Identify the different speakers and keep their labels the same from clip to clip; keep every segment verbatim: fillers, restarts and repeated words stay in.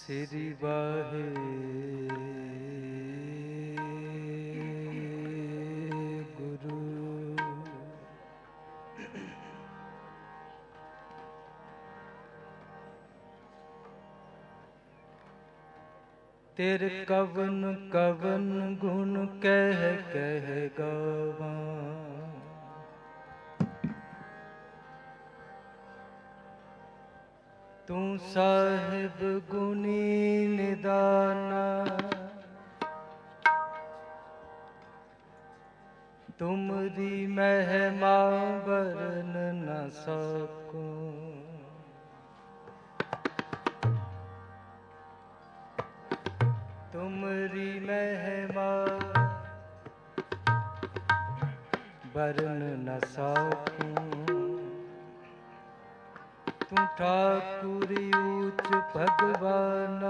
Speaker 1: श्री वाहे गुरु। तेरे कवन कवन गुण कह कह गावा, तू साहिब गुणी निदाना। तुमरी महिमा वर्णन न सकूं, तुमरी महिमा वर्णन न सकूं। तू ठाकुर ऊच भगवाना,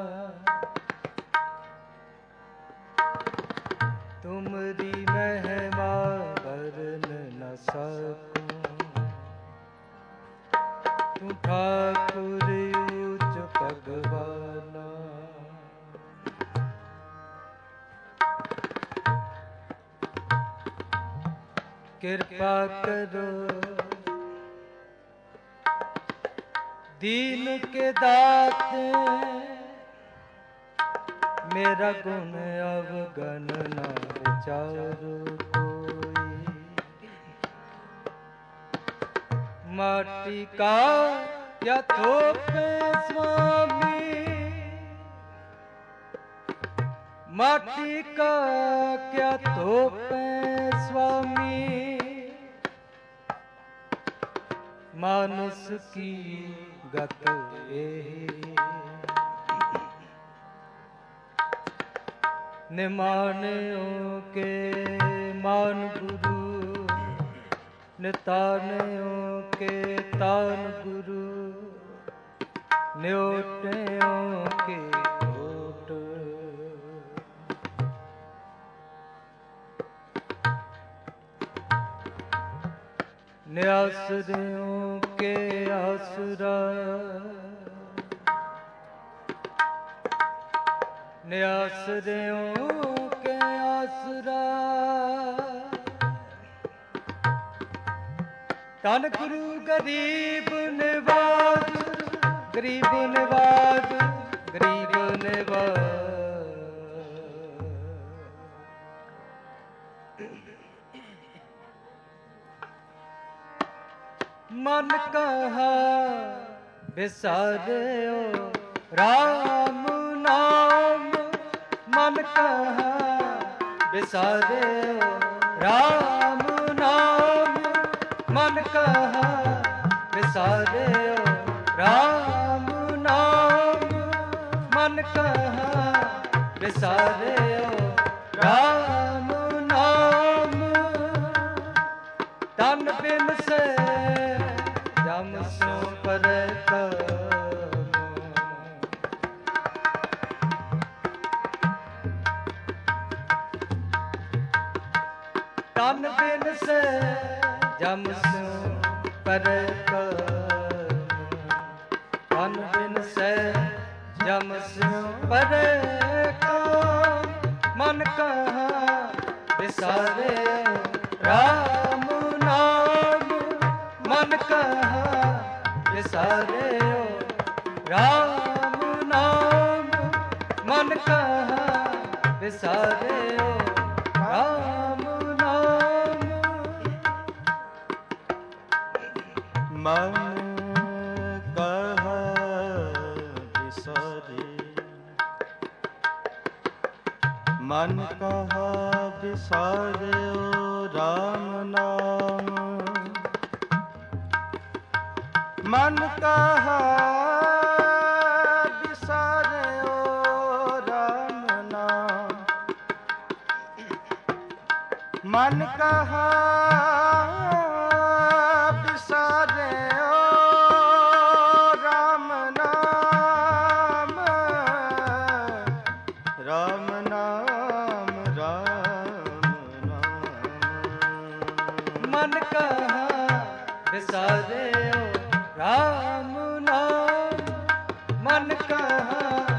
Speaker 1: तुमरी महिमा वर्णन न सकूं। तू ठाकुर ऊच भगवाना। कृपा करो दीन के दाते, मेरा गुण अवगन न विचारो कोई। माटी का या थोपे स्वामी, माटी का क्या थोपे स्वामी। मानुष की गत एही, निमानों के मान गुरु, नितानों के तान गुरु, न्योटों के ओट। न्यासरियों के आसरा, न्यासरियों के आसरा। धन गुरु गरीब निवाज, गरीब निवाज, गरीब निवाज। मन कहा बिसारे ओ राम नाम, मन कहा बिसारे ओ राम नाम। मन कहा बिसारे ओ राम नाम, मन कहा बिसारे ओ राम नाम। तन बिन से जम सो पर तन बिन से जम सो पर तन बिन से जम सो पर। मन कहा बिसारे राम नाम, मन कहा बिसारे ओ राम नाम। मन कहा बिसारे ओ राम नाम।
Speaker 2: मन कहा बिसारे, मन कहा बिसारे ओ राम नाम। मन कहा बिसारे ओ राम नाम। मन कहा बिसारे ओ राम नाम। राम नाम राम नाम।
Speaker 1: मन कहा बिसारे ओ राम नाम। मन कहा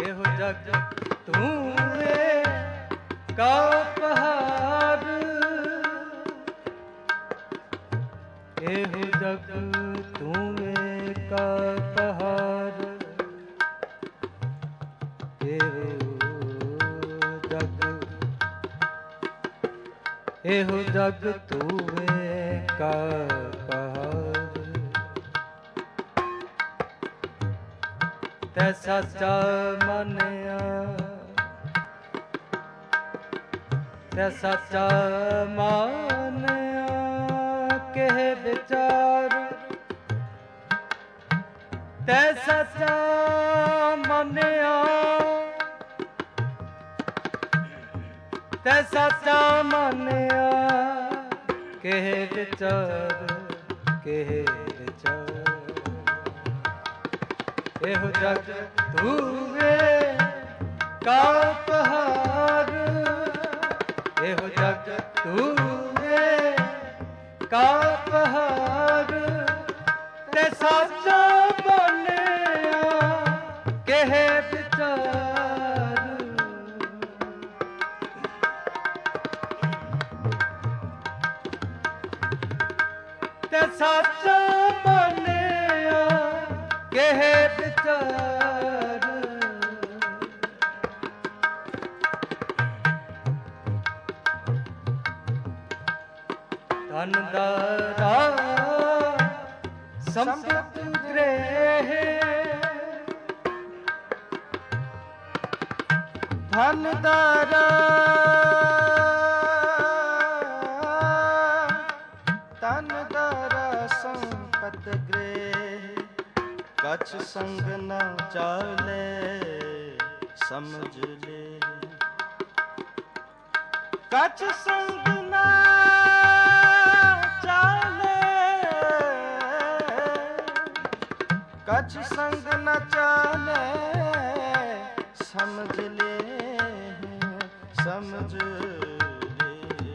Speaker 1: ਇਹੋ ਜਗ ਤੂੰ ਏ ਕਾ ਪਹਾੜ, ਇਹੋ ਜਗ ਤੂੰ ਏ ਕਾ ਪਹਾੜ, ਇਹੋ ਜਗ ਇਹੋ ਜਗ ਤੂੰ ਏ ਕਾ ਪਹਾੜ। ਤੈ ਸਾਚਾ ਮੰਨਿਆ, ਤੈ ਸਾਚਾ ਮੰਨਿਆ ਕਹਿ ਵਿਚਾਰ, ਤੈ ਸਾਚਾ ਮੰਨਿਆ, ਤੈ ਸਾਚਾ ਮੰਨਿਆ ਕਹਿ ਵਿਚਾਰ, ਕਹਿ ਵਿਚਾਰ। ਇਹੋ ਜਗ ਤੂੰ ਏ ਕਾ ਪਹਾੜ, ਇਹੋ ਜਗ ਤੂੰ ਏ ਕਾ ਪਹਾੜ, ਤੇ ਸਾਚਾ ਮੰਨਿਆ ਕਹਿ ਵਿਚਾਰ। ਤੇ ਸਾਚਾ ਮੰਨਿਆ ਕਹਿ ਵਿਚਾਰ। ਧਨ ਦਾਰਾ ਸੰਪਤ ਗ੍ਰਹਿ,
Speaker 2: ਧਨ ਦਾਰਾ ਧਨ ਦਾਰਾ ਸੰਪਤ ਗ੍ਰਹਿ, ਕਛ ਸੰਗ ਨ ਚਾਲੇ ਸਮਝ ਲੈ, ਕਛ ਸੰਗ ਨ ਚਾਲੇ, ਕਛ ਸੰਗ ਨ ਚਾਲੇ ਸਮਝ ਲੈ, ਸਮਝ ਲੈ।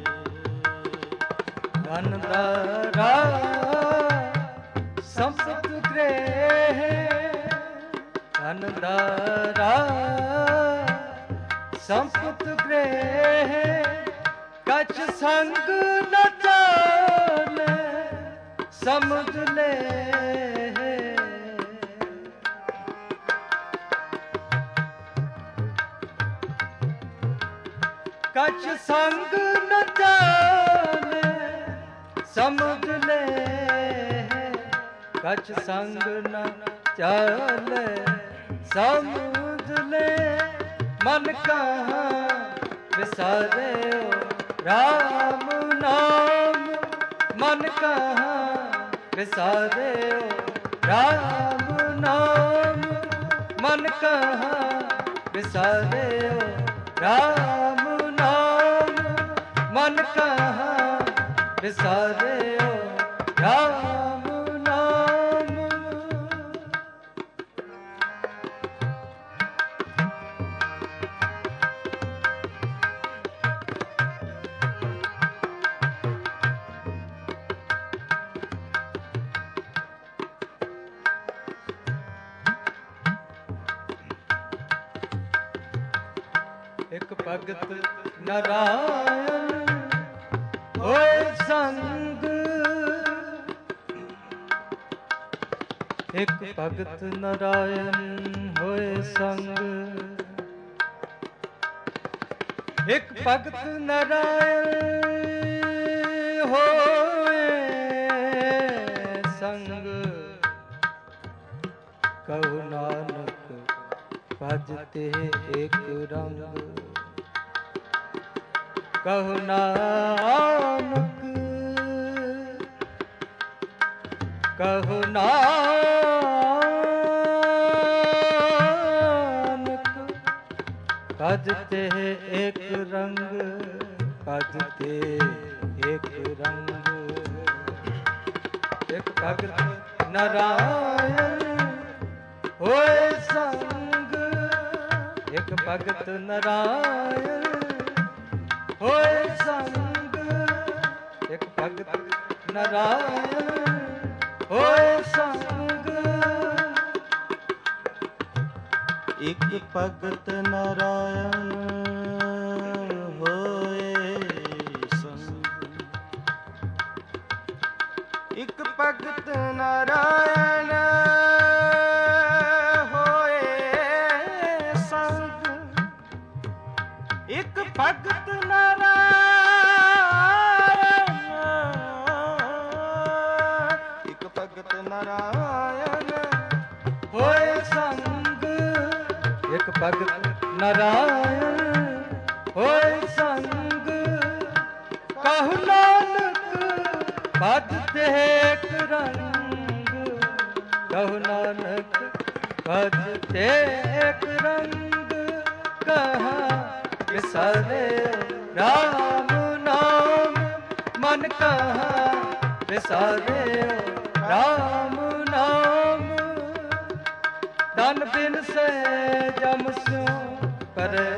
Speaker 1: ਧਨ ਦਾਰਾ ਸੰਪਤ ਗ੍ਰਹਿ, ਧਨ ਦਾਰਾ ਸੰਪਤ ਗ੍ਰਹਿ, ਕਛ ਸੰਗ ਨ ਚਾਲੇ ਸਮਝ ਲੈ। ਕਛ ਸੰਗ ਨ ਚਾਲੇ ਸਮਝ ਲੈ, ਕਛ ਸੰਗ ਨ ਚਾਲੇ ਸਮਝ ਲੈ। ਮਨ ਕਹਾਂ ਵਿਸਾਰਿਓ ਰਾਮ ਨਾਮ, ਮਨ ਕਹਾਂ ਵਿਸਾਰਿਓ ਰਾਮ ਨਾਮ, ਮਨ ਕਹਾਂ ਵਿਸਾਰਿਓ ਰਾਮ ਨਾਮ, ਮਨ ਕਹਾਂ ਵਿਸਾਰਿਓ ਰਾਮ ਨਾਮ। ਇੱਕ ਭਗਤ ਨਰਾਇਣ ਹੋਏ ਸੰਗ, ਇੱਕ ਭਗਤ ਨਰਾਇਣ ਹੋਏ ਸੰਗ, ਇੱਕ ਭਗਤ ਨਰਾਇਣ ਹੋਏ ਸੰਗ, ਕਹੋ ਨਾਨਕ ਭਜ ਤੇ ਇੱਕ ਰੰਗ, ਕਹੋ ਨਾਨਕ, ਕਹੋ ਨਾਨਕ ਭਜ ਤੇ ਇੱਕ ਰੰਗ, ਭਜ ਤੇ ਇੱਕ ਰੰਗ। ਇੱਕ ਭਗਤ ਨਰਾਇਣ ਹੋਏ ਸੰਗ, ਇੱਕ ਭਗਤ ਨਰਾਇਣ ਹੋਏ ਸੰਗ, ਇੱਕ ਭਗਤ ਨਰਾਇਣ ਹੋਏ ਸੰਗ।
Speaker 2: ਇਕ ਭਗਤ ਨਾਰਾਇਣ ਹੋਏ ਸੰਗ। ਇਕ ਭਗਤ ਨਾਰਾਇਣ ਹੋਏ ਸੰਗ। ਇਕ ਭਗਤ ਨਾਰਾਇਣ ਇਕ ਭਗਤ ਨਾਰਾਇਣ
Speaker 1: ਹੋਏ ਸੰਗ। ਇਕ ਭਗਤ ਨਾਰਾਇਣ ਹੋਏ ਸੰਗ। ਕਹੁ ਨਾਨਕ ਭਜ ਤੇਕ ਰੰਗ। ਕਹੁ ਨਾਨਕ ਭਜ ਤੇਕ ਰੰਗ। ਕਹਾਂ ਵਿਸਰੇ ਰਾਮ ਨਾਮ। ਮਨ ਕਹਾਂ ਵਿਸਰੇ ਰਾਮ ਨਾਮ। ਤਨ ਬਿਨ ਸੇ ਜਮ ਸਿਉ ਪਰੇ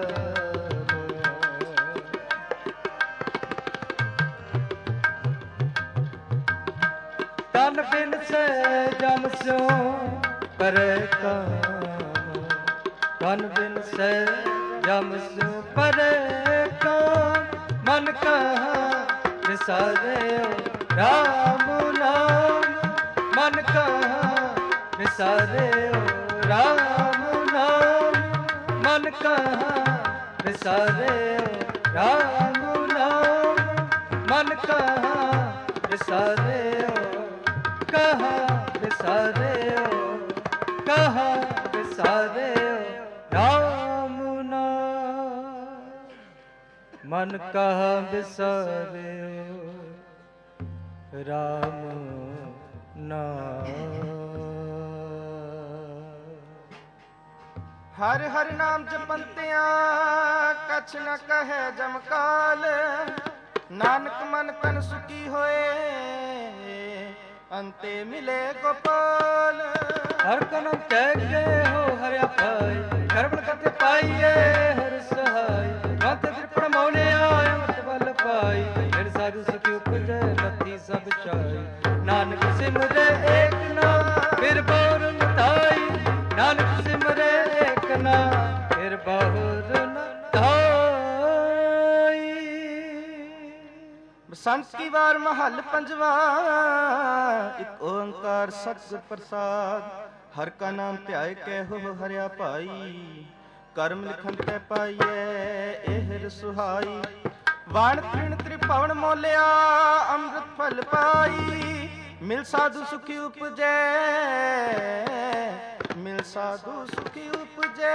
Speaker 1: ਤਨ ਬਿਨ ਸੇ ਜਮ ਸਿਉ ਪਰੇ ਕਾਮ। ਤਨ ਬਿਨ ਸੇ ਜਮ ਸਿਉ ਪਰੇ ਕਾਮ। ਮਨ ਕਹਾਂ ਵਿਸਰੇ ਰਾਮ ਨਾਮ। ਮਨ ਕਹਾਂ ਵਿਸਰੇ ਰਾਮ ਨਾਮ। ਮਨ ਕਹਾਂ ਵਿਸਰੇ ਰਾਮ ਨਾਮ। ਮਨ ਕਹਾਂ ਵਿਸਰੇ ਕਹਾਂ ਵਿਸਰੇ ਕਹਾਂ ਵਿਸਰੇ ਰਾਮ ਨਾਮ। ਮਨ ਕਹਾਂ ਵਿਸਰੇ ਰਾਮ ਨਾਮ।
Speaker 2: ਹਰਿ ਹਰਿ ਨਾਮ ਜਪੰਤਿਆਂ ਕਛ ਨ ਕਹੈ ਜਮਕਾਲ। ਨਾਨਕ ਮਨ ਤਨ ਸੁਖੀ ਹੋਏ ਅੰਤੇ ਮਿਲੇ ਗੋਪਾਲ।
Speaker 1: ਹਰ ਕਨਮ ਕਹਿ ਕੇ ਹੋ ਹਰਿਆ ਪਾਈ। ਕਰਮ ਕਰਤੇ ਪਾਈਏ ਹਰ ਸਹਾਈ। ਮਤ ਤ੍ਰਿਪਣ ਮੋਲਿਆ ਅਮਰਤ ਬਲ ਪਾਈ। ਫਿਰ ਸਾਧੂ ਸੁਖੀ ਉਪਜੈ ਮਤੀ ਸਭ ਚਾਈ। ਨਾਨਕ ਸਿਮਰੇ ਏਕ ਨਾਮ ਫਿਰ ਬਹੁਰ ਨਤਾਈ। ਨਾਨਕ ਸਿਮਰੇ ਏਕ ਨਾਮ ਫਿਰ ਬਹੁਰ ਨਤਾਈ।
Speaker 2: ਬਸੰਤ ਕੀ ਵਾਰ ਮਹੱਲ ਪੰਜਵਾ। ਇੱਕ ਓੰਕਾਰ ਸਤਿਗੁਰ ਪ੍ਰਸਾਦ। ਹਰ ਕਾ ਨਾਮ ਧਿਆਏ ਕੇ ਹੋ ਹਰਿਆ ਭਾਈ। ਕਰਮ ਲਿਖਨ ਤੇ ਪਾਈਏ ਇਹ ਸੁਹਾਈ। ਵਣ ਤ੍ਰਿਣ ਤ੍ਰਿਭਵਨ ਮੋਲਿਆ ਅੰਮ੍ਰਿਤ ਫਲ ਪਾਈ। ਮਿਲ ਸਾਧੂ ਸੁਖੀ ਉਪਜੈ ਮਿਲ ਸਾਧੂ ਸੁਖੀ ਉਪਜੈ।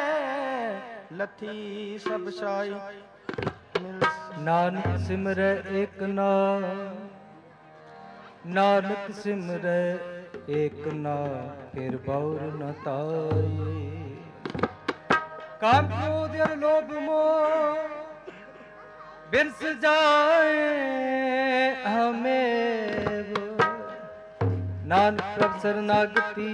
Speaker 2: ਲਥੀ ਸਭ ਸਾਈ ਮਿਲ
Speaker 1: ਨਾਨਕ ਸਿਮਰੈ ਏਕ ਨਾਮ। ਨਾਨਕ ਸਿਮਰੈ ਏਕ ਨਾਮ ਫਿਰ ਬਹੁਰ ਨ ਤਾਈ। ਕਾਮ ਕ੍ਰੋਧ ਅਰ ਲੋਭ ਮੋਹ ਬਿਨਸ ਜਾਏ ਹਮੇਂ। ਨਾਨਕ ਪ੍ਰਭ ਸਰਨਾਗਤੀ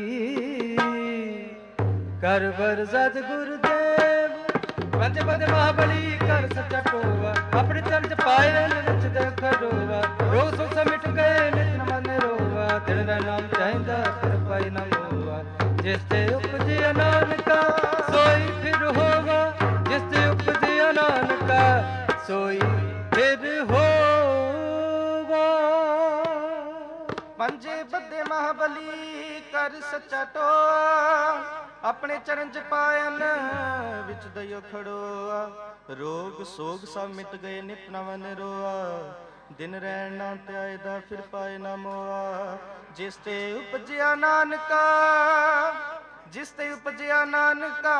Speaker 1: ਕਰ ਵਰ ਸਤ ਗੁਰਦੇਵ। ਪੰਜ ਪਦ ਮਹਾਬਲੀ ਕਰ ਸੱਚਾ ਟੋਆ। ਆਪਣੇ ਚਰਨ ਚ ਪਾਏ ਨਿਚ ਦੇਖ ਰੋਵਾ। ਰੋ ਸੋ ਸਮਿਟ ਗਏ ਨਿਤ ਨ ਮਨ ਰੋਵਾ। ਦਿਨ ਦਾ ਨਾਮ ਚਾਹੀਦਾ ਫਿਰ ਪਾਈ ਨਾ ਮੋਵਾ। ਜਿਸ ਤੇ ਉਪਜਿਆ ਨਾਨਕਾ ਸੋਈ ਫਿਰ ਹੋਵਾ। ਜਿਸ ਤੇ ਉਪਜਿਆ ਨਾਨਕਾ ਸੋਈ ਫਿਰ ਹੋਵਾ।
Speaker 2: ਪੰਜੇ ਬੱਦੇ ਮਹਾਬਲੀ ਕਰ ਸੱਚਾ ਟੋਆ। ਆਪਣੇ ਚਰਨ ਚ ਪਾਇਨ ਵਿੱਚ ਦਇਓ ਖੜੋਆ। ਰੋਗ ਸੋਗ ਸਭ ਮਿਟ ਗਏ ਨਿਤ ਨਵਨ ਰੋਆ। ਦਿਨ ਰਹਿਣ ਨਾ ਧਿਆਏ ਦਾ ਫਿਰ ਪਾਏ ਨਾ ਮੋਆ। ਜਿਸ ਤੇ ਉਪਜਿਆ ਨਾਨਕਾ ਜਿਸ ਤੇ ਉਪਜਿਆ ਨਾਨਕਾ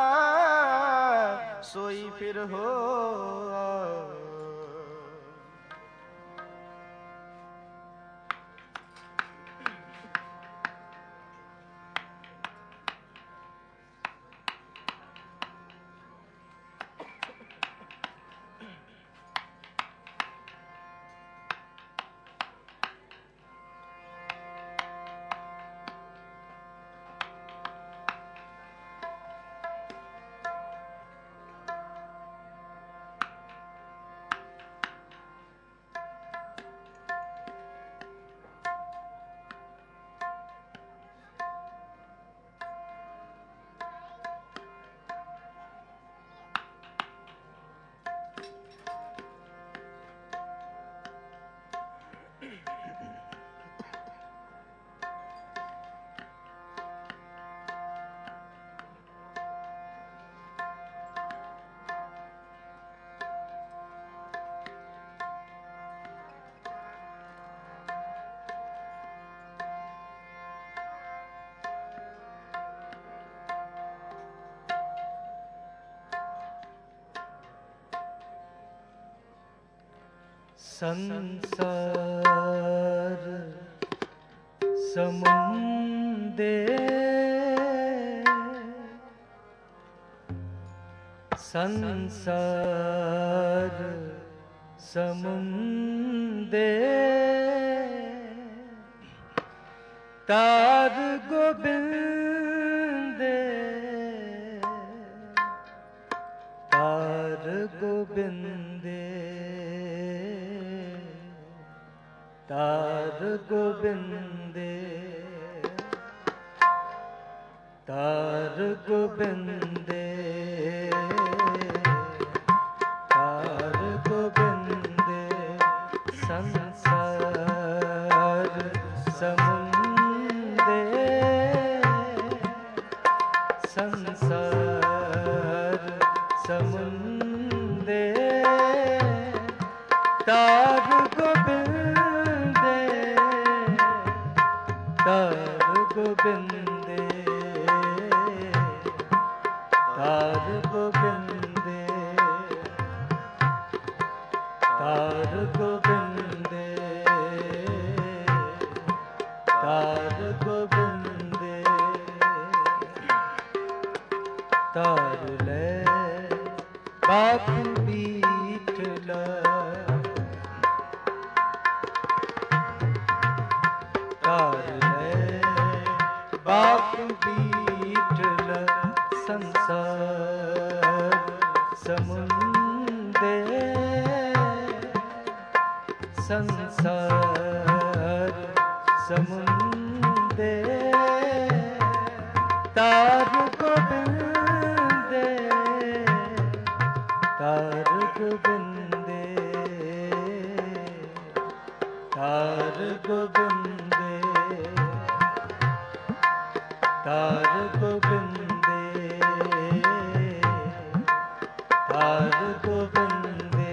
Speaker 2: ਸੋਈ ਫਿਰ ਹੋਆ।
Speaker 1: संसार समुंदे संसार समुंदे तार गोबिंदे तार गोबिंदे तार गोबिंदे तार गोबिंदे तार गोबिंदे संसार समुंदे संसार समुंदे तार गोबिंदे तार गोबिंदे तार गोबिंदे तार गोबिंदे तार गोबिंदे तार ले बापू बीठला तार ले बापू बीठला संसार समुंदे संसार समुंदे तार गोबिंदे तार गोबिंदे तार गोबिंदे तार गोबिंदे तार गोबिंदे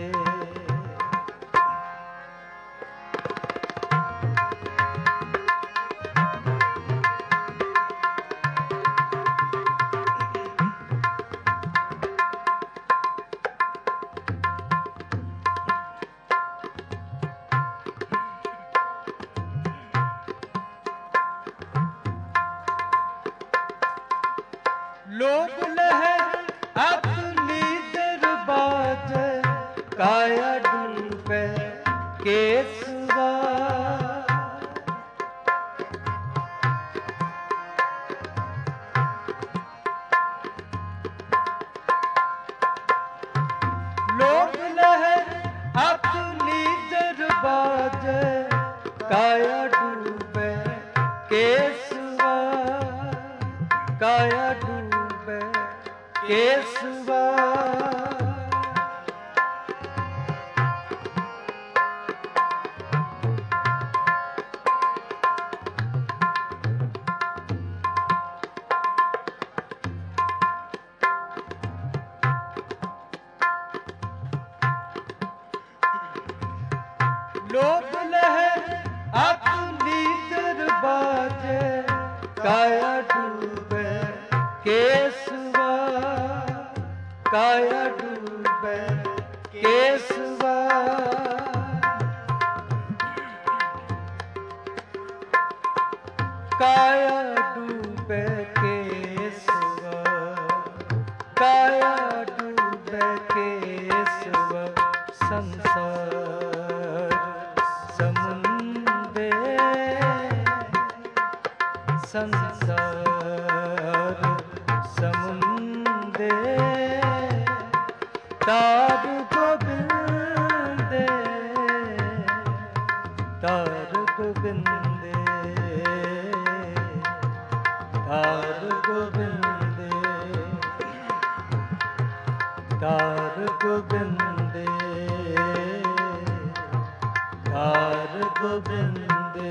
Speaker 1: लोग लहर अपनी दरबाज काया डूबे केसवा लोग लहर अपनी दरबाज काया डूबे केसवा काया डूबे केसवा लोग लहर अपनी दरबाज काया डूबे केसवा काया डूबे केसवा काया डूबे केसवा काया डूबे केसवा संसार समुंदे संसार समुंदे तार गोबिंदे तार गोबिंदे तार गोबिंदे तार गोबिंदे तार गोबिंदे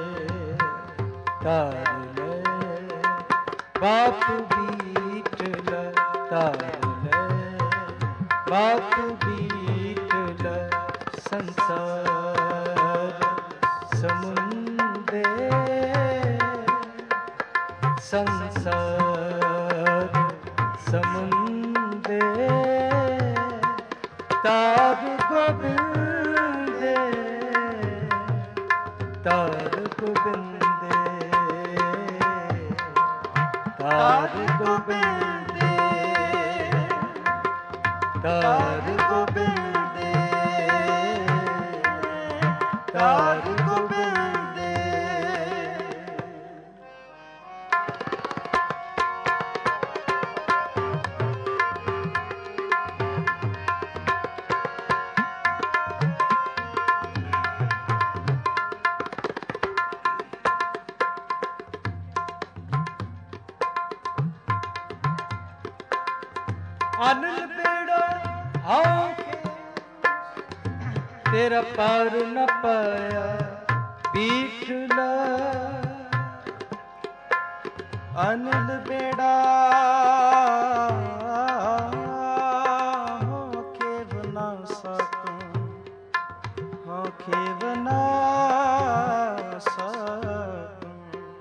Speaker 1: तार ले बापू बीठला तार ले बापू बीठला संसार समुंदे संसार समुंदे तार गोबिंदे
Speaker 2: तार गोबिंद दे, तार गोबिंद दे, तार गोबिंद दे।
Speaker 1: अनिल बेड़ा हाँ तेरा पार न पाया बीठला।
Speaker 2: अनिल बेड़ा हो खेव ना सकूं, हो खेव ना सकूं।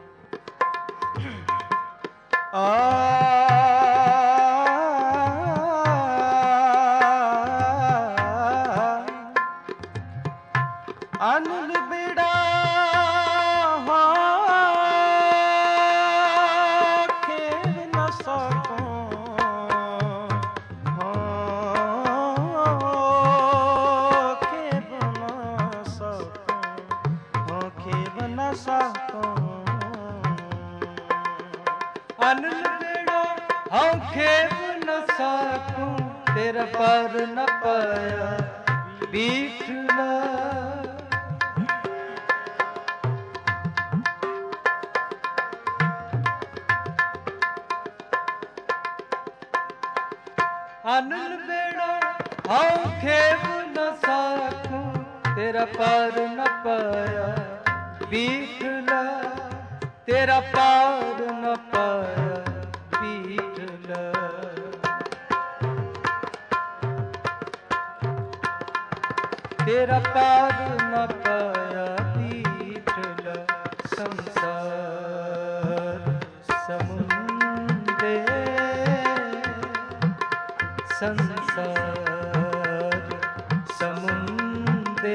Speaker 2: आ अनिल बेड़ा हो खेव न सकूं, हो खेव न सकूं, हो खेव न सकूं।
Speaker 1: अनिल बेड़ा हाँ खेव न सकूं, तेरा पार न पाया बीठला। अनिल बेड़ा हाँ खेव न सकूं, तेरा पार न पाया बीठला, तेरा पार न पाया बीठला। तेरा पार न पाया बीठला। संसार समुंदे, संसार समुंदे,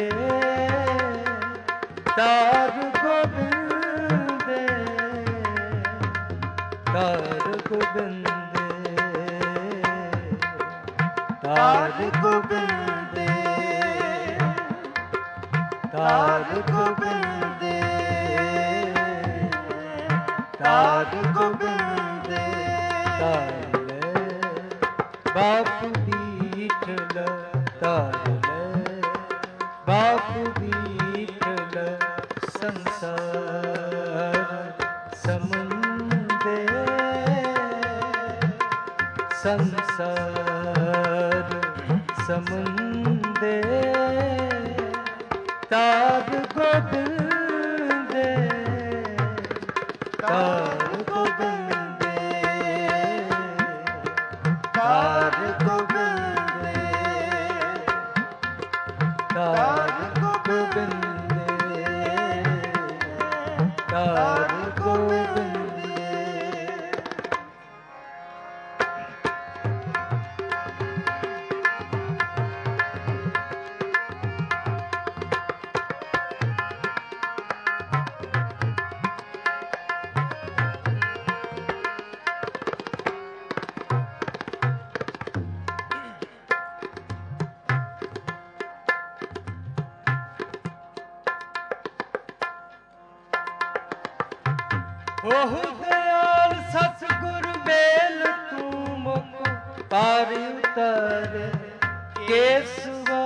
Speaker 1: तार गोबिंद दे, तार गोबिंद दे, तार गोबिंद दे, तार गोबिंद दे, तार गोबिंद दे। बापू बीठल तार बापू बीठल संसार समुंदे, संसार समुंदे, तार गोबिंद दे, तार गोबिंद दे, तार गोबिंद दे, तार गोबिंद दे, तार गोबिंद दे। ओहु दयाल सतगुर बेल तू मुख पार उतर केसवा।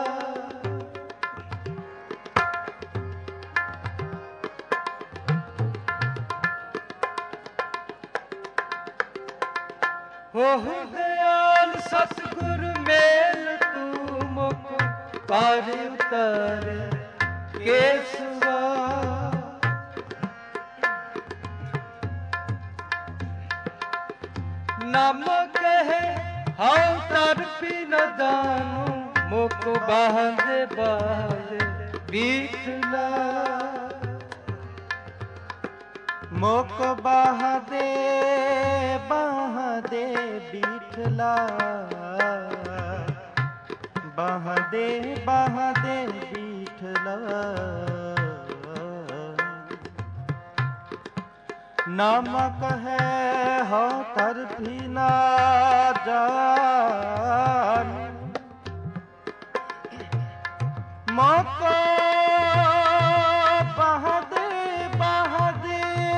Speaker 1: ओहु दयाल सतगुर बेल तू मुख पार उतर केसवा। नाम कहे हाउ तरपी न दानू मुख बाहदे बाहदे बीठला।
Speaker 2: मुख बाहदे बाहदे बीठला, बाहदे बाहदे बीठला। ਨਾਮਾ ਕਹੈ ਹੋ ਤਰ ਵੀ ਨਾ ਜਾਨ ਮੋਕੋ ਬਹਦੇ ਬਹਦੇ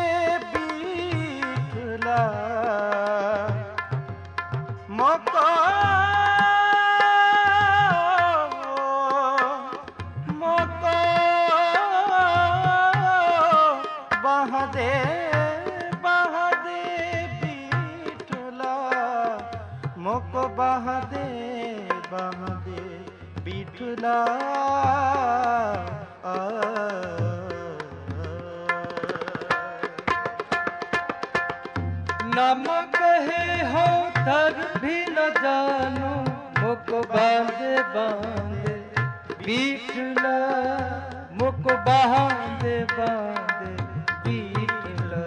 Speaker 2: ਬੀਠਲਾ ਮੋਕੋ ਮੋਕੋ ਬਹਦੇ ਬਹਦੇ ਬੀਠਲਾ ਮੋਕੋ ਬਹਦੇ ਬਹਦੇ ਬੀਠਲਾ
Speaker 1: ਨਾਮ ਕਹੇ ਹੋ ਤਰ ਵੀ ਨ ਜਾਨੂ ਮੁਕ ਬਾਂਦੇ ਬਾਂਦੇ ਬੀਠਲਾ ਮੁਕ ਬਾਂਦੇ ਬਾਂਦੇ ਬੀਠਲਾ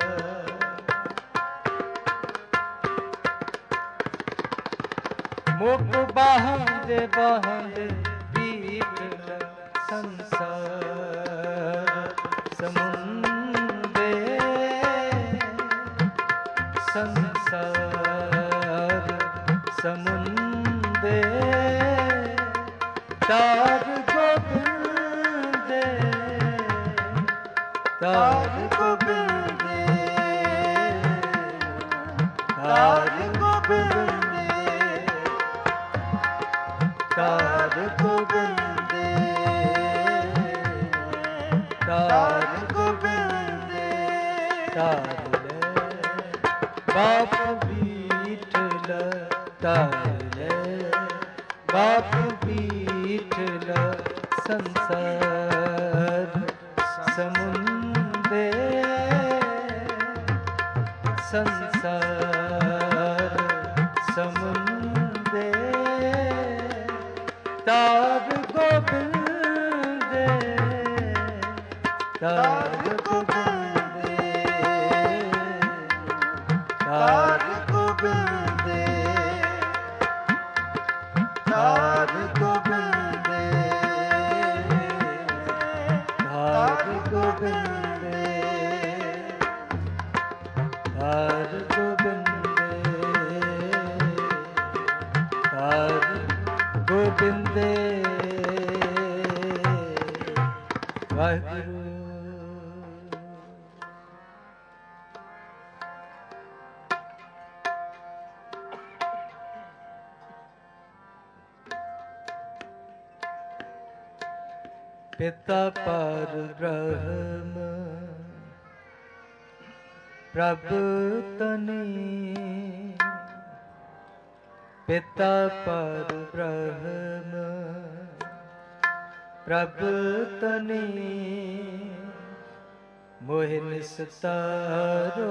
Speaker 1: ਮੁਕ ਬਾਂਦੇ ਬਾਂਦੇ ਬੀਠਲਾ ਸੰਸਾਰ ਸਮੁੰਦੇ ਸੰਸਾਰ ਸਮੁੰਦੇ ਤਾਰ ਗੋਬਿੰਦੇ ਤਾਰ ਗੋਬਿੰਦੇ ਤਾਰ ਗੋਬਿੰਦੇ ਤਾਰ ਗੋਬਿੰਦੇ ਤਾਰ ਗੋਬਿੰਦੇ ਤਾਰ ਬਾਪ ਬੀਠਲ ਤਾਰ ਲੈ ਬਾਪ ਬੀਠਲ ਸੰਸਾਰ ਸਮੁੰਦੇ ਸੰਸਾਰ ਸਮੁੰਦੇ ਤਾਰ ਗੋਬਿੰਦੇ ਤਾਰ ਗੋਬਿੰਦੇ ਤਾਰ ਗੋਬਿੰਦੇ ਤਾਰ ਗੋਬਿੰਦੇ ਤਾਰ ਗੋਬਿੰਦੇ ਤਾਰ ਗੋਬਿੰਦੇ ਤਾਰ ਗੋਬਿੰਦੇ ਵਾਹਿਗੁਰੂ। ਪਿਤਾ ਪਰ ਬ੍ਰਹਮ ਪ੍ਰਭ ਤਨੀ ਪਿਤਾ ਪਰ ਬ੍ਰਹਮ ਪ੍ਰਭ ਤਨੀ ਮੋਹ ਨਿਸਤਾਰੋ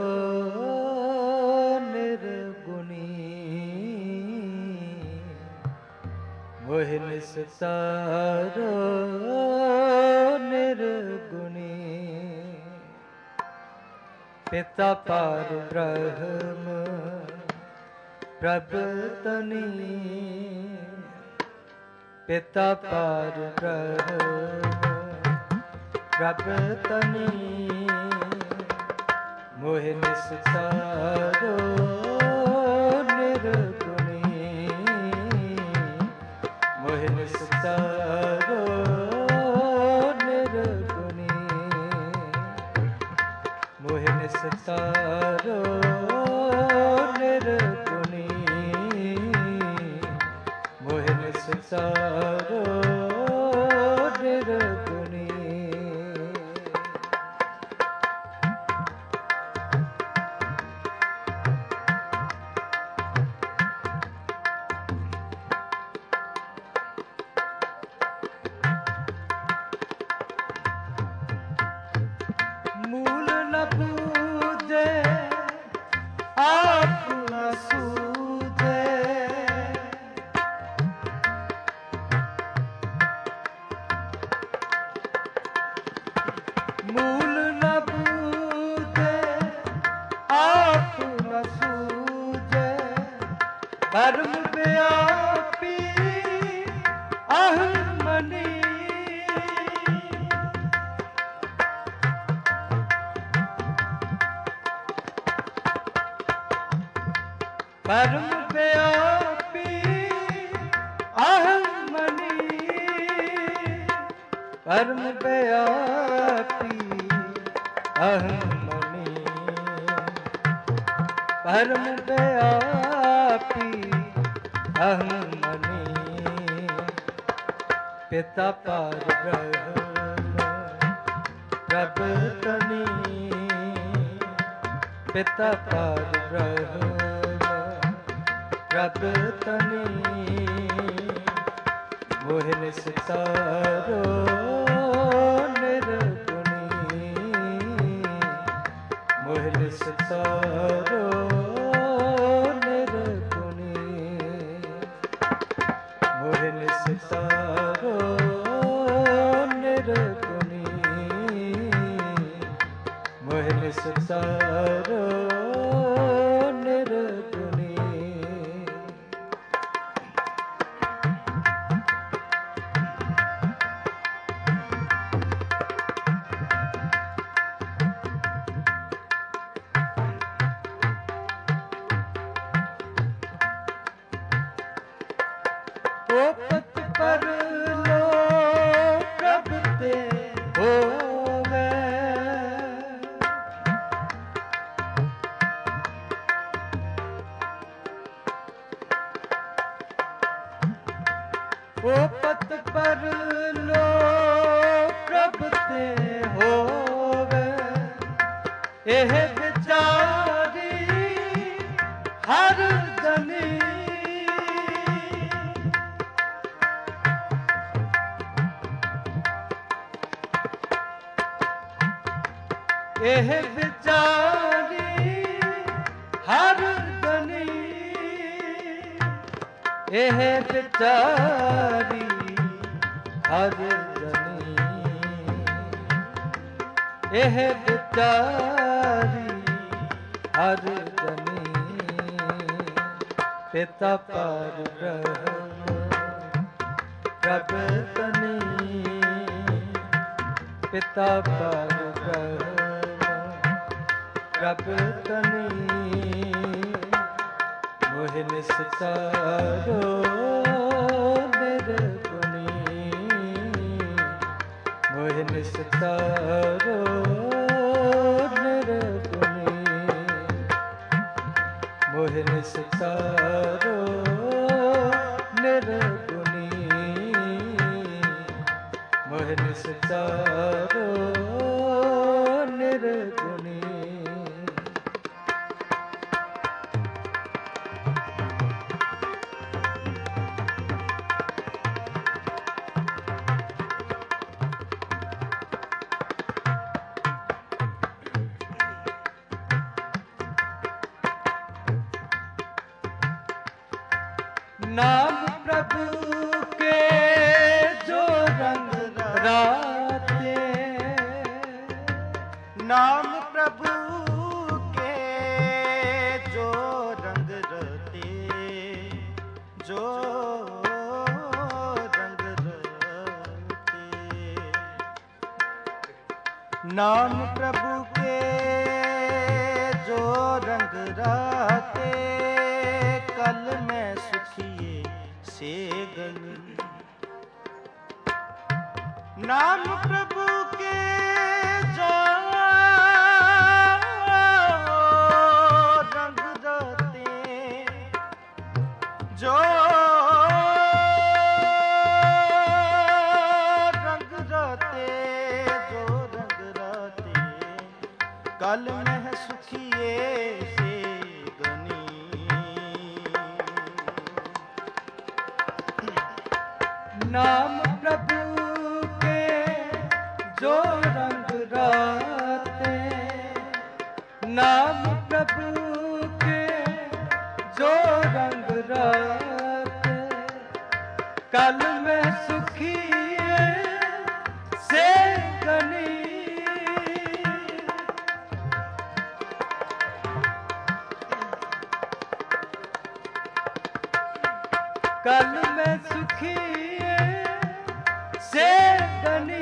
Speaker 1: ਨਿਰਗੁਣੀ ਮੋਹ ਨਿਸਤਾਰੋ ਨਿਰਗੁਣੀ ਪਿਤਾ ਪਰ ਬ੍ਰਹਮ ਪ੍ਰਭ ਤਨੀ ਪਿਤਾ ਪਰ ਬ੍ਰਹਮ ਪ੍ਰਭ ਤਨੀ ਮੋਹ ਨਿਸਤਾਰੋ ਨਿਰਗੁਣੀ ਮੋਹ ਨਿਸਤਾਰੋ ਨਿਰਗੁਣੀ ਮੋਹ ਨਿਸਤਾਰੋ ਨਿਰਗੁਣੀ ਮੋਹ ਨਿਸਤਾਰੋ ਨਿਰਗੁਣੀ। ਮੂਲ ਨ ਬੂਝੇ ਆਪ ਨ ਸੂਝੇ ਮੂਲ ਨ ਬੂਝੇ ਆਪ ਨ ਸੂਝੇ ਧਰਮ ਵਿਆਪੀ ਅਹੰ ਮਨੀ परम व्यापी अहम मनी, परम व्यापी अहम मनी, परम व्यापी अहम मनी, पिता पार ब्रह्म प्रभ तनी, पिता पार ब्रह्म प्रभ तनी, मोहिन सितारो निर्गुणी, मोहिन सितारो निर्गुणी, मोहिन सितारो निर्गुणी, मोहिन सितारो निर्गुणी। ओ पत पर लो प्रभ ते होवे, ओ पत पर लो प्रभ ते होवे, एह विचारी हर जनी, एह विचारी हर जनी, एह विचारी हर जनी, एह विचारी हर जनी, पिता पार ब्रह्म प्रभ तनी, पिता पार ब्रह्म प्रभ तनी, मोहिन सितारो निर्गुणी, मोहिन सितारो निर्गुणी, मोहिन सितारो निर्गुणी, मोहिन सितारो निर्गुणी। नाम प्रभु के जो रंग राते,
Speaker 2: नाम प्रभु के जो रंग रते, जो रंग रते, नाम प्रभु के जो रंग राते, कल में सुखिए से गनी, नाम प्रभु के जो रंग रते, जो रंग रते, जो रंग रते, कल में सुखिए से गनी,
Speaker 1: नाम प्रभु के जो रंग राते, नाम प्रभु के जो रंग राते, कल में सुखी से गनी, कल में सुखी से गनी,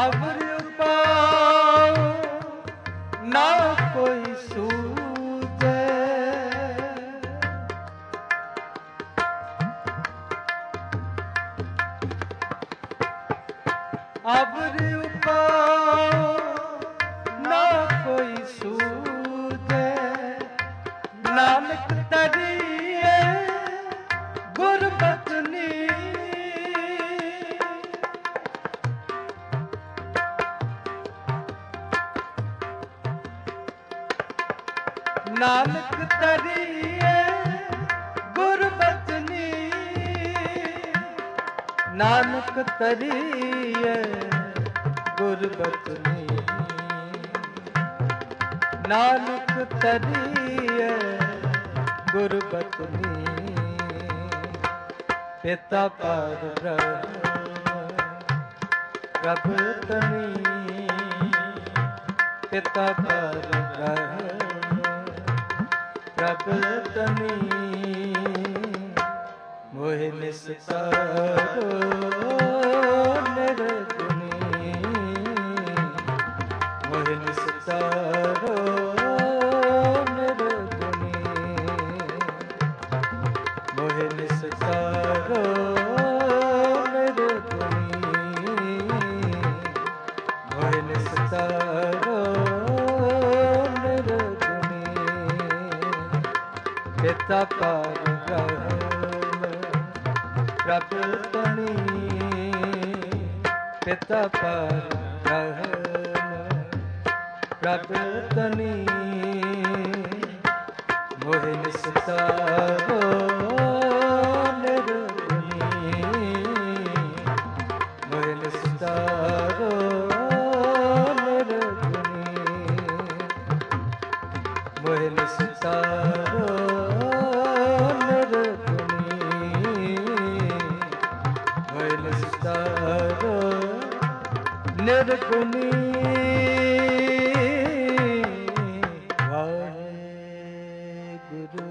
Speaker 1: अवर उपाय ना कोई सूझे, अवर उपाय ना कोई सूझे, नानक तरिए गुरबचनी, नानक तरिए गुरबचनी, नानक तरिए गुरबचनी, नानक तरिए गुरबचनी। पिता पर प्रभु तनी, पिता पर प्रभु तनी, मोहि निस्तारो निर्गुणी, मोहि निस्तारो निर्गुणी, मोहि निस्तारो निर्गुणी, मोहि निस्तारो निर्गुणी। पिता पर प्रभु तनी, पिता पर प्रभु तनी, मोहि निस्तारो निर्गुणी, मोहि निस्तारो निर्गुणी, मोहि निस्तारो निर्गुणी। वाहेगुरु।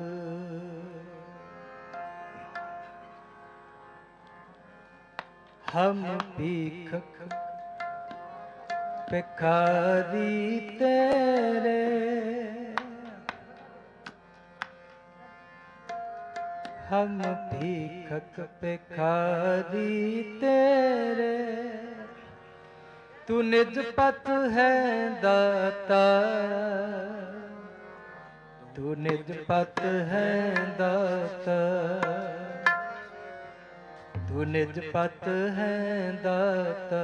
Speaker 1: हम भीखक भिखारी तेरे, हम भीखक भिखारी तेरे, तू निज पत है दाता, तू निज पत है दाता, तू निज पत है दाता।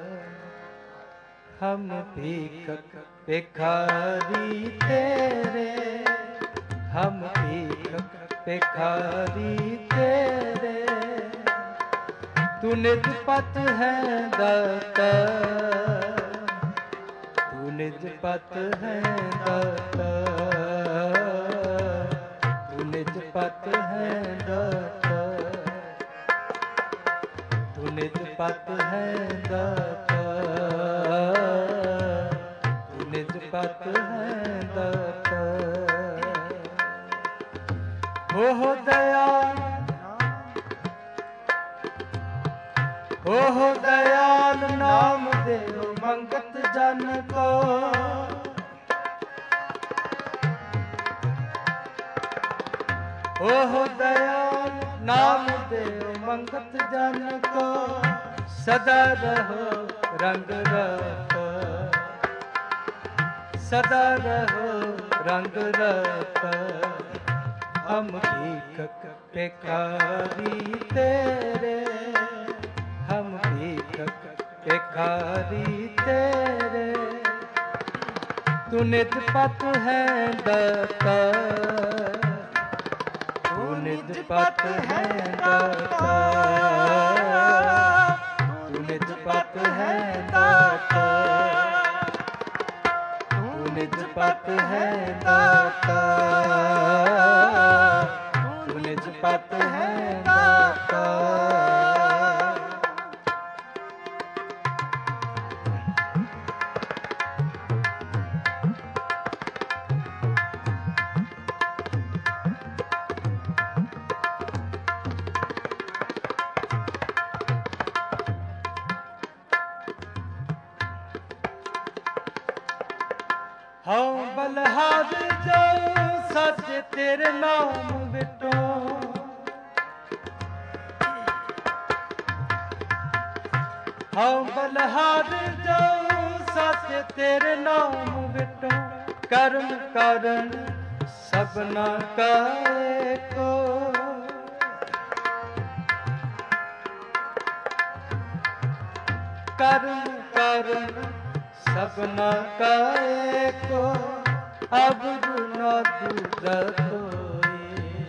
Speaker 1: हम भीखक भिखारी तेरे, हम भीखक भिखारी तेरे, तू निज पत है दाता, तू निज पत है दाता, तू निज पत है दाता, तू निज पत है दाता, तू निज पत है दाता। हो हो दयाल, हो हो दयाल, नाम देव मंगत जन को, हो हो दयाल, नाम देव मंगत जन को, सदा रहो रंग रता, सदा रहो रंग रता। हम भीखक भिखारी तेरे, हम भीखक भिखारी तेरे, तू निज पत है दाता, तू निज पत है दाता, तू निज पत है दाता, तू निज पत है दाता, तू निज पत है दाता। ਹਉ ਬਲਹਾਰ ਜੋ ਸੱਚ ਤੇਰੇ ਨਾਮ ਵਿਟੋ ਹਉ ਬਲਹਾਰ ਜੋ ਸੱਚ ਤੇਰੇ ਨਾਮ ਵਿਟੋ ਕਰਮ ਕਰਨ ਸਭਨਾ ਕਾ ਏਕੋ ਕਰਮ ਕਰਨ ਸਭਨਾ ਕਾ ਏਕੋ ਅਬੁ ਨਾ ਦੂਜਾ ਕੋਈ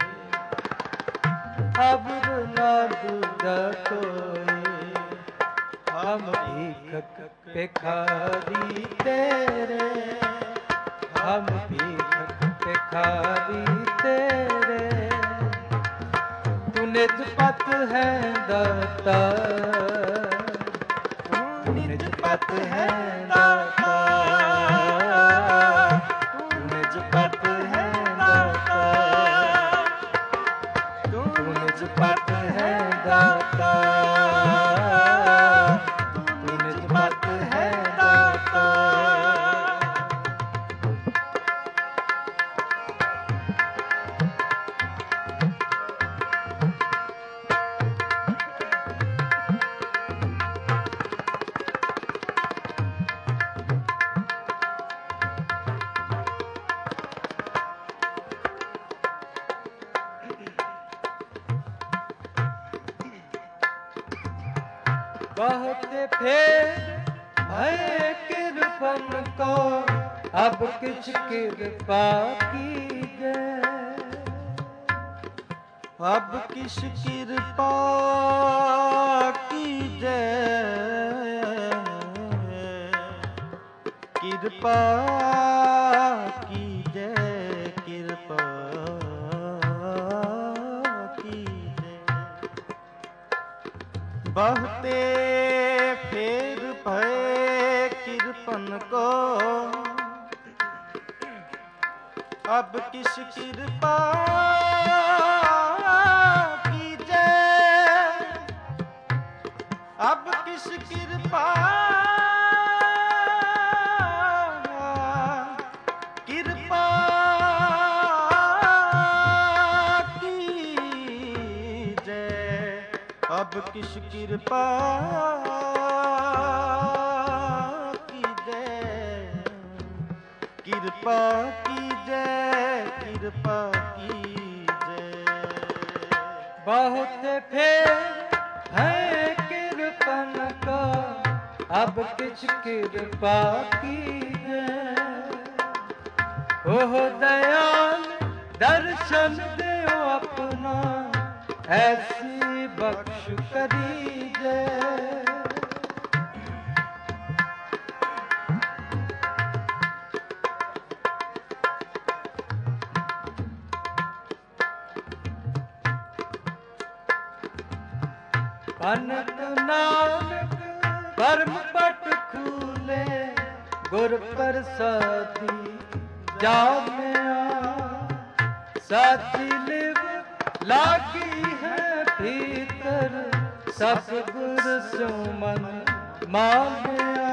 Speaker 1: ਅਬੁ ਨਾ ਦੂਜਾ ਕੋਈ ਹਮ ਭੀਖ ਭਿਖਾਰੀ ਤੇਰੇ ਹਮ ਭੀਖ ਭਿਖਾਰੀ ਤੇਰੇ ਤੂੰ ਨਿਜ ਪਤ ਹੈ ਦਾਤਾ ਨਿਜ ਪਤ ਹੈ ਦਾਤਾ ਤੂੰ ਨਿਜ ਪਤ ਹੈ ਦਾਤਾ ਤੂੰ ਨਿਜ ਪਤ ਹੈ ਦਾਤਾ ਤੂੰ ਨਿਜ ਪਤ ਹੈ ਦਾਤਾ बहुत फेर भय कृपन को अब किछ कृपा कीजे
Speaker 2: अब किस कृपा कीजे कृपा कीजे कृपा कीजे बहुते फेर भय कृपन को अब किस कृपा कीजे अब किस कृपा कृपा कीजे अब किस कृपा कीजे कृपा कीजे कृपा कीजे
Speaker 1: बहुत फेर है कृपन को अब किछ कृपा कीजे ओह दयाल दर्शन देओ अपना ऐसी बख्श करीजे अनंत नानक परम पट खूले गुर प्रसादी जामिया साची लिव लागी है भीतर सतगुर सो मन मानिया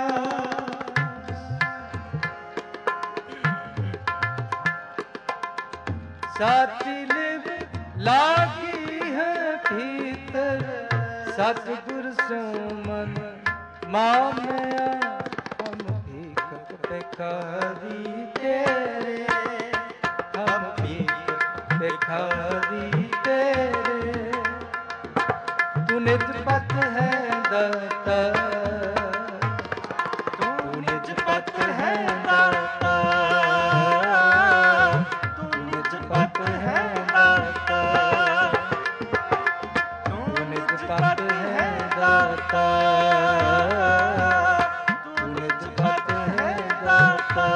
Speaker 1: साची लिव लागी है भीतर सतगुर सो मन मानिया हम भीख भिखारी तेरे हम भीख भिखारी तेरे तू निज पत है दाता तू निज पत है दाता तू निज पत है दाता तू निज पत है दाता तू निज पत है दाता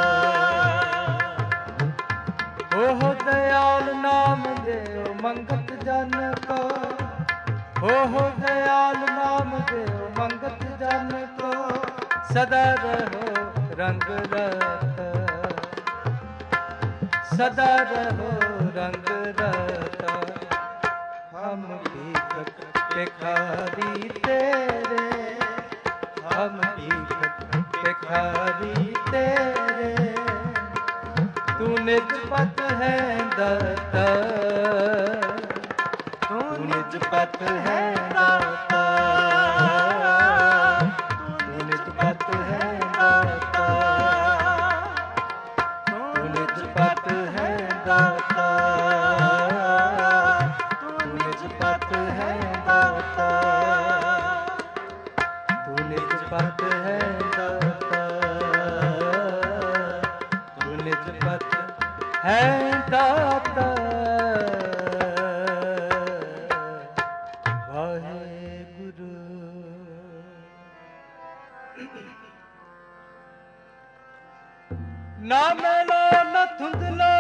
Speaker 1: ओह दयाल नाम देव मंगत जन को ओह दयाल नाम देव मंगत जन को सदा रहो रंग रता सदा रहो रंग रता हम भीख भिखारी तेरे हम भीख भिखारी तेरे ਤੂੰ ਨਿਜ ਪਤ ਹੈ ਦਾਤਾ,
Speaker 2: ਤੂੰ ਨਿਜ ਪਤ ਹੈ ਦਾਤਾ, ਤੂੰ ਨਿਜ ਪਤ ਹੈ ਦਾਤਾ, ਤੂੰ ਨਿਜ ਪਤ ਹੈ ਦਾਤਾ, ਤੂੰ ਨਿਜ ਪਤ ਹੈ ਦਾਤਾ, ਤੂੰ ਨਿਜ ਪਤ ਹੈ ਦਾਤਾ, ਤੂੰ ਨਿਜ ਪਤ
Speaker 1: ਹੈ ਦਾਤਾ। ਵਾਹਿਗੁਰੂ। ਨਾ ਮੈਲਾ ਨਾ ਧੁੰਦਲਾ,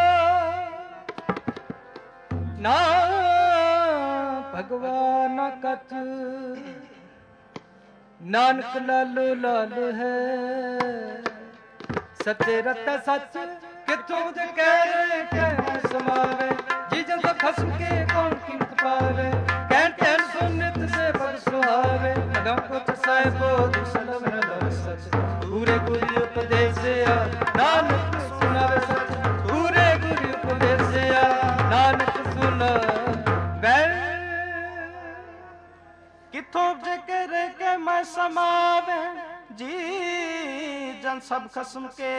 Speaker 1: ਨਾ ਭਗਵਾਨ ਕਛ, ਨਾਨਕ ਲਾਲੋ ਲਾਲ ਹੈ। ਸੱਚੇ ਰਤਾ ਸੱਚ ਕਿਥੋਂ ਦੇ ਕਹਿ ਕਹਿ ਸਮਾਵੇ, ਜੀ ਜਨ ਦਾ ਖਸਮ ਕੇ ਕੌਣ ਕੀਮਤ ਪਾਵੇ। ਕਹਿਣ ਤੈਨ ਸੁਨਿਤ ਸੇ ਬੜ ਸੁਹਾਵੇ, ਅਗਮ ਕੁਚ ਸਾਹਿਬੋ ਦੁਸਲਮ ਲਵ ਸਚ। ਪੂਰੇ ਗੁਰੂ ਉਪਦੇਸਿਆ ਨਾਨਕ ਸੁਣਾਵੇ ਸਚ, ਪੂਰੇ ਗੁਰੂ ਉਪਦੇਸਿਆ ਨਾਨਕ ਸੁਣਾਵੇ।
Speaker 2: ਕਿਥੋਂ ਜੇ ਕਹਿ ਕੇ ਮੈਂ ਸਮਾਵੇ, ਜੀ ਜਨ ਸਭ ਖਸਮ ਕੇ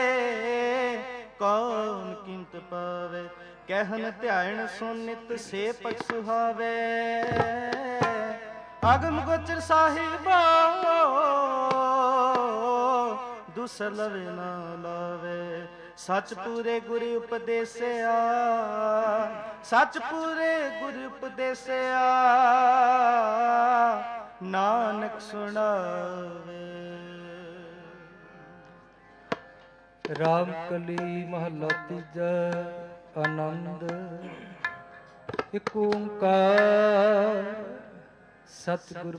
Speaker 2: ਕੌਣ ਕੀਮਤ ਪਾਵੇ। ਕਹਿਨ ਧਿਆਨ ਸੁਨਿਤ ਸੇ ਪਛ ਸੁਹਾਵੇ, ਅਗਮ ਗੋਚਰ ਸਾਹਿਬਾ ਦੁਸਲਵ ਨਾ ਲਾਵੇ। ਸੱਚ ਪੂਰੇ ਗੁਰੂ ਉਪਦੇਸਿਆ, ਸੱਚ ਪੂਰੇ ਗੁਰੂ ਉਪਦੇਸਿਆ ਨਾਨਕ ਸੁਣਾਵੇ।
Speaker 1: ਰਾਮ ਕਲੀ ਮਹਲਾ ਤੀਜਾ। ਆਨੰਦ ਇਕ ਓੰਕਾਰ ਸਤਿਗੁਰ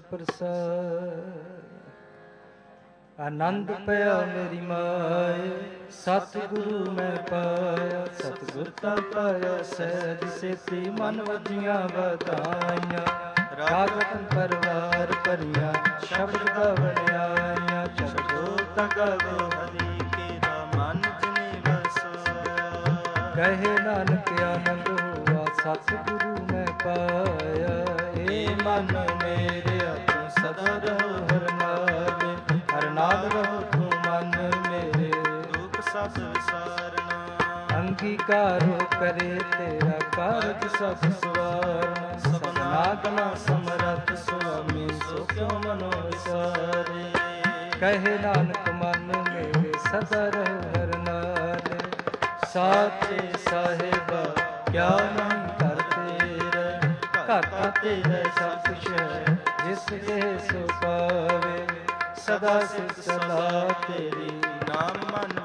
Speaker 1: ਪ੍ਰਸਾਦ। ਆਨੰਦ ਪਿਆ ਮੇਰੀ ਮਾਏ, ਸਤਿਗੁਰੂ ਮੈਂ ਪਾਇਆ। ਸਤਿਗੁਰ ਤਾ ਪਾਇਆ ਸਹਿਜ ਸੇਤੀ, ਮਨ ਵਜੀਆਂ ਵਧਾਈਆਂ। ਰਾਗ ਰਤਨ ਪਰਵਾਰ ਭਰੀਆਂ, ਸ਼ਬਦ ਗਾਵਣ ਆਈਆਂ।
Speaker 2: ਸ਼ਬਦੋ ਤਗਵੋ ਹਰੀ ਕੇਰਾ ਮਨ ਜਿਨੇ ਵਸਾਇਆ।
Speaker 1: ਕਹੇ ਨਾਨਕ ਆਨੰਦ ਹੋਆ, ਸਤਿਗੁਰੂ ਮੈਂ ਪਾਇਆ। ਏ ਮਨ ਮੇਰਿਆ ਤੂੰ ਸਦਾ ਰਹੋ ਹਰ ਨਾਲੇ, ਹਰ ਨਾਲ ਰਹੋ ਤੂੰ ਮਨ ਮੇਰੇ।
Speaker 2: ਦੁਖ ਸਭ ਵਿਸਾਰਨਾ,
Speaker 1: ਅੰਗੀਕਾਰੋ ਕਰੇ ਤੇਰਾ ਕਾਰਜ ਸਭ ਸਵਾਰਨਾ। ਸਭਨਾ ਗਨਾ ਸਮਰੱਥ ਸੁਆਮੀ, ਸੋ ਕਿਉ ਮਨੋ ਵਿਸਾਰੇ। ਕਹੇ ਨਾਨਕ ਮਨ ਮੇਰੇ ਸਦਾ ਰਹੋ ਹਰ ਨਾਲੇ। ਸਾਚੇ ਸਾਹਿਬਾ ਕਿਆ ਨਹੀਂ ਕਰ ਤੇਰੇ, ਘਾਟਾ ਤੇਰੇ ਸਭ ਕੁਛ ਹੈ, ਜਿਸ ਦੇ ਸੋ ਪਾਵੇ। ਸਦਾ ਸਿਫਤ ਸਲਾਹ ਤੇਰੀ,
Speaker 2: ਨਾਮ ਮਨ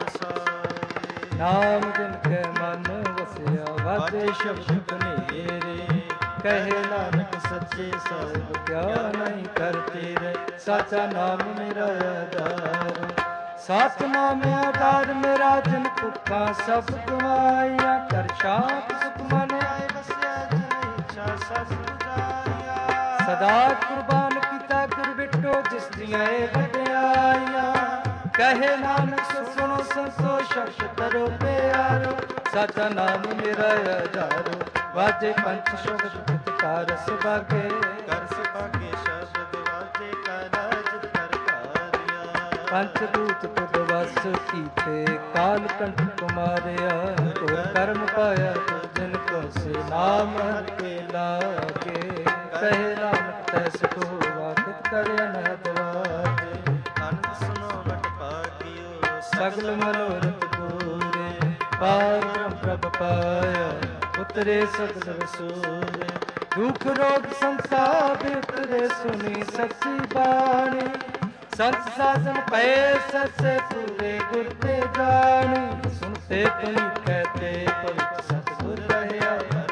Speaker 2: ਵਸਾਏ।
Speaker 1: ਨਾਮ ਜਿਨ ਕੈ ਮਨ ਵਸਿਆ, ਵਾਜੇ ਸ਼ਬਦ ਬਨੇਰੇ। ਕਹੇ ਨਾਨਕ ਸੱਚੇ ਸਾਹਿਬ ਕਿਆ ਨਹੀਂ ਕਰ ਤੇਰੇ, ਸਾਚਾ ਨਾਮ ਮੇਰਾ ਆਧਾਰ। ਸਤ ਨਾਮ ਆਧਾਰ ਮੇਰਾ, ਜਿਨ ਭੁੱਖਾਂ ਸਭ ਗਵਾਈਆਂ। ਕਰ ਸ਼ਾਂਤ ਸੁਖ ਮਨ ਆਏ ਵਸਿਆ, ਜਿਨ ਇੱਛਾ ਸਭ ਪੁਜਾਈਆਂ। ਸਦਾ ਕੁਰਬਾਨ ਕੀਤਾ ਗੁਰ ਬਿਟੋ, ਜਿਸ ਦੀਆਂ ਇਹ ਵਡਿਆਈਆਂ। ਕਹੇ ਨਾਨਕ ਸੁਣੋ ਸੰਤੋ, ਸ਼ਬਦ ਕਰੋ ਪਿਆਰੋ। ਸਾਚਾ ਨਾਮ ਮੇਰਾ ਆਧਾਰੋ, ਵਾਜੇ ਪੰਚ ਸ਼ਬਦ ਪਿਤਕਾਰ ਸੁਭਾਗੇ।
Speaker 2: ਕਰ ਸੁਭਾਗੇ ਸ਼ਬਦ ਵਾਜੇ, ਕਰ ਰਾਜ ਕਰ ਕਾਰਿਆ।
Speaker 1: ਪੰਚ ਦੂਤ ਤੁਧ ਵਸ ਕੀਤੇ, ਕਾਲ ਕੰਠ ਕੁਮਾਰਿਆ। ਤੁਰ ਕਰਮ ਪਾਇਆ ਤੁਧ ਜਿਨ ਕੋ, ਸੇ ਨਾਮ ਹਰਿ ਕੇ ਲਾਗੇ। ਕਹੇ ਨਾਨਕ ਤੈ ਸੁਖ ਹੋਵਾ, ਤਿਤ ਕਰੇ ਅਨਹਦ ਵਾਜੇ।
Speaker 2: ਅਨੰਦ ਸੁਨੋ ਵਟ ਭਾਗਿਓ,
Speaker 1: ਸਗਲ ਮਨੋਰਥ ਪੂਰੇ। ਪਾਰ ਬ੍ਰਹਮ ਪ੍ਰਭ ਪਾਇਆ, ਉਤਰੇ ਸਗਲ ਰਸੂਰੇ। ਦੁਖ ਰੋਗ ਸੰਸਾਰ ਉਤਰੇ, ਸੁਣੀ ਸੱਚੀ ਬਾਣੀ। ਸੰਤ ਸਾਧਨ ਪਏ ਸੱਚੇ ਪੂਰੇ, ਗੁਰ ਤੇ ਜਾਣੀ। ਸੁਣਤੇ ਪੁਨੀਤ ਕਹਤੇ, ਪਵਿੱਤ ਸਤਿਗੁਰ ਰਹਿਆ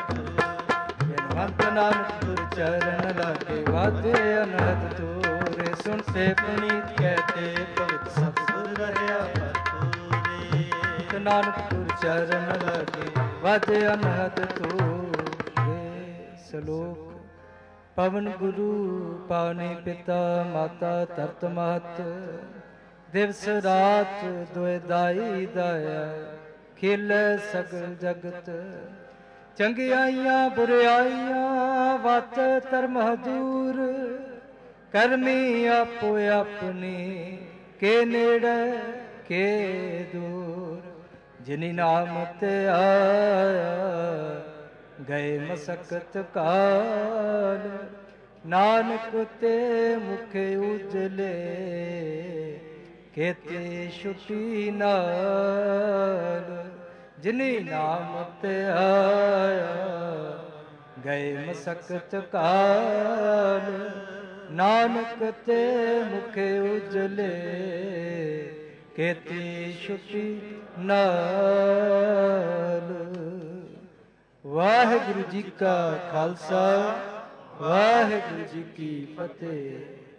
Speaker 1: ਭਰਪੂਰ। ਜਨਵੰਤ ਨਾਨਕ ਗੁਰ ਚਰਨ ਲਾਗੇ, ਵਾਜੇ ਅਨਹਦ ਤੂਰੇ। ਸੁਣਤੇ ਪੁਨੀਤ ਕਹਤੇ, ਪਵਿੱਤ ਸਤਿਗੁਰ ਰਹਿਆ ਭਰਪੂਰੇ। ਨਾਨਕ ਗੁਰ ਚਰਨ ਲਾਗੇ, ਵਾਜੇ ਅਨਹਦ ਤੂਰੇ। ਸ਼ਲੋਕ। ਪਵਨ ਗੁਰੂ ਪਾਵਨੀ ਪਿਤਾ, ਮਾਤਾ ਧਰਤ ਮਹਤ। ਦਿਵਸ ਰਾਤ ਦੁਇ ਦਾਈ ਦਾਇਆ, ਖੇਲੈ ਸਗਲ ਜਗਤ। ਚੰਗਿਆਈਆਂ ਬੁਰਿਆਈਆਂ ਵਤ ਧਰਮ ਹਦੂਰ, ਕਰਮੀ ਆਪੋ ਆਪਣੀ ਕੇ ਨੇੜੇ ਕੇ ਦੂਰ। ਜਿਨੀ ਨਾਮ ਤੇ ਆਇਆ ਗਏ ਮਸਕਤ ਕਾਲ, ਨਾਨਕ ਤੇ ਮੁਖ ਉਜਲੇ ਕੇਤੇ ਛੁਟੀ ਨਾਲ। ਜਿਨੀ ਨਾਮ ਤੇ ਆਇਆ ਗਏ ਮਸਕਤ ਕਾਲ, ਨਾਨਕ ਤੇ ਮੁਖ ਉਜਲੇ ਕੇਤੀ ਛੁਟੀ ਨਾਲ। ਵਾਹਿਗੁਰੂ ਜੀ ਕਾ ਖਾਲਸਾ, ਵਾਹਿਗੁਰੂ ਜੀ ਕੀ ਫਤਿਹ।